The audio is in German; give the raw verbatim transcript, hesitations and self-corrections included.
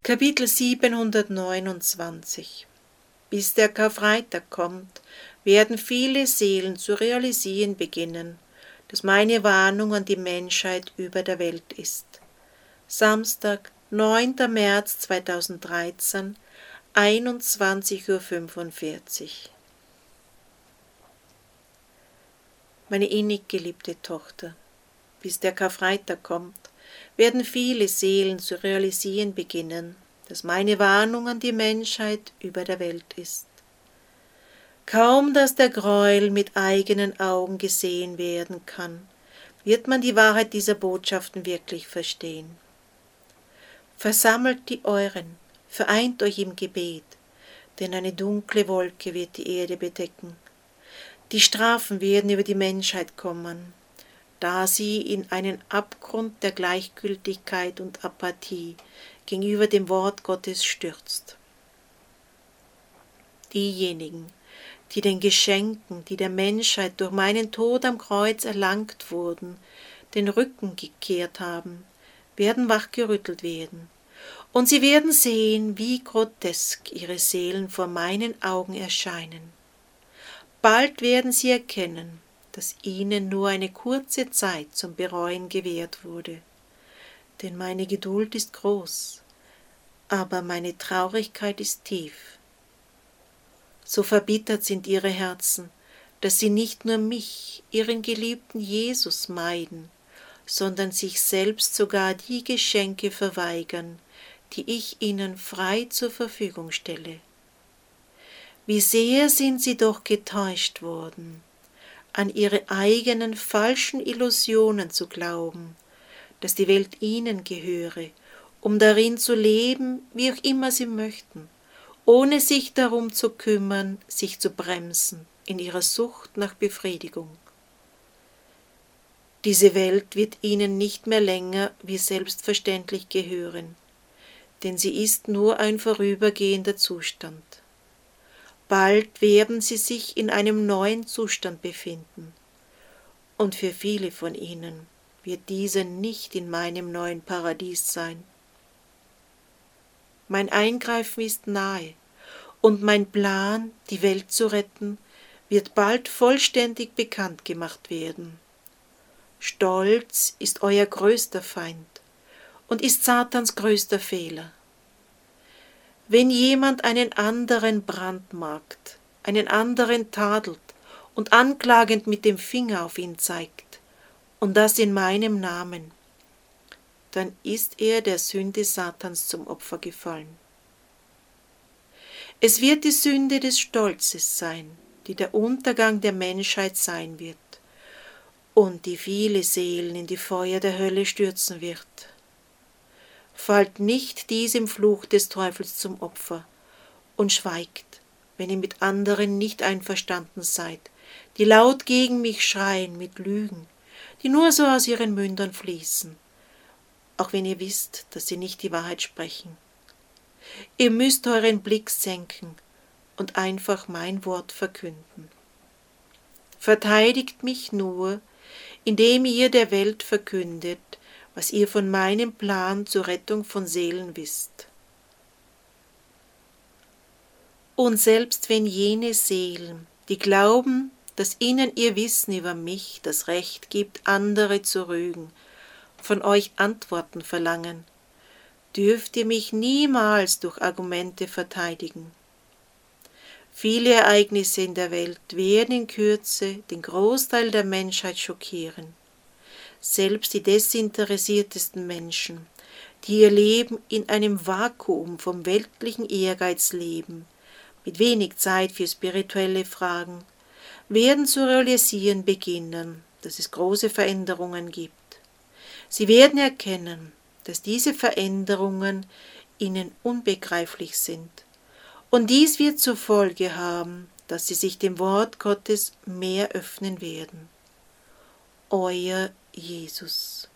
Kapitel siebenhundertneunundzwanzig. Bis der Karfreitag kommt, werden viele Seelen zu realisieren beginnen, dass meine Warnung an die Menschheit über der Welt ist. Samstag, neunter März zweitausenddreizehn, einundzwanzig Uhr fünfundvierzig. Meine innig geliebte Tochter, bis der Karfreitag kommt, werden viele Seelen zu realisieren beginnen, dass meine Warnung an die Menschheit über der Welt ist. Kaum dass der Gräuel mit eigenen Augen gesehen werden kann, wird man die Wahrheit dieser Botschaften wirklich verstehen. Versammelt die Euren, vereint euch im Gebet, denn eine dunkle Wolke wird die Erde bedecken. Die Strafen werden über die Menschheit kommen, da sie in einen Abgrund der Gleichgültigkeit und Apathie gegenüber dem Wort Gottes stürzt. Diejenigen, die den Geschenken, die der Menschheit durch meinen Tod am Kreuz erlangt wurden, den Rücken gekehrt haben, werden wachgerüttelt werden, und sie werden sehen, wie grotesk ihre Seelen vor meinen Augen erscheinen. Bald werden sie erkennen, dass ihnen nur eine kurze Zeit zum Bereuen gewährt wurde. Denn meine Geduld ist groß, aber meine Traurigkeit ist tief. So verbittert sind ihre Herzen, dass sie nicht nur mich, ihren geliebten Jesus, meiden, sondern sich selbst sogar die Geschenke verweigern, die ich ihnen frei zur Verfügung stelle. Wie sehr sind sie doch getäuscht worden, an ihre eigenen falschen Illusionen zu glauben, dass die Welt ihnen gehöre, um darin zu leben, wie auch immer sie möchten, ohne sich darum zu kümmern, sich zu bremsen in ihrer Sucht nach Befriedigung. Diese Welt wird ihnen nicht mehr länger wie selbstverständlich gehören, denn sie ist nur ein vorübergehender Zustand. Bald werden sie sich in einem neuen Zustand befinden, und für viele von ihnen wird dieser nicht in meinem neuen Paradies sein. Mein Eingreifen ist nahe, und mein Plan, die Welt zu retten, wird bald vollständig bekannt gemacht werden. Stolz ist euer größter Feind und ist Satans größter Fehler. Wenn jemand einen anderen brandmarkt, einen anderen tadelt und anklagend mit dem Finger auf ihn zeigt, und das in meinem Namen, dann ist er der Sünde Satans zum Opfer gefallen. Es wird die Sünde des Stolzes sein, die der Untergang der Menschheit sein wird und die viele Seelen in die Feuer der Hölle stürzen wird. Fallt nicht diesem Fluch des Teufels zum Opfer und schweigt, wenn ihr mit anderen nicht einverstanden seid, die laut gegen mich schreien mit Lügen, die nur so aus ihren Mündern fließen, auch wenn ihr wisst, dass sie nicht die Wahrheit sprechen. Ihr müsst euren Blick senken und einfach mein Wort verkünden. Verteidigt mich nur, indem ihr der Welt verkündet, was ihr von meinem Plan zur Rettung von Seelen wisst. Und selbst wenn jene Seelen, die glauben, dass ihnen ihr Wissen über mich das Recht gibt, andere zu rügen, von euch Antworten verlangen, dürft ihr mich niemals durch Argumente verteidigen. Viele Ereignisse in der Welt werden in Kürze den Großteil der Menschheit schockieren. Selbst die desinteressiertesten Menschen, die ihr Leben in einem Vakuum vom weltlichen Ehrgeiz leben, mit wenig Zeit für spirituelle Fragen, werden zu realisieren beginnen, dass es große Veränderungen gibt. Sie werden erkennen, dass diese Veränderungen ihnen unbegreiflich sind, und dies wird zur Folge haben, dass sie sich dem Wort Gottes mehr öffnen werden. Euer Jesus.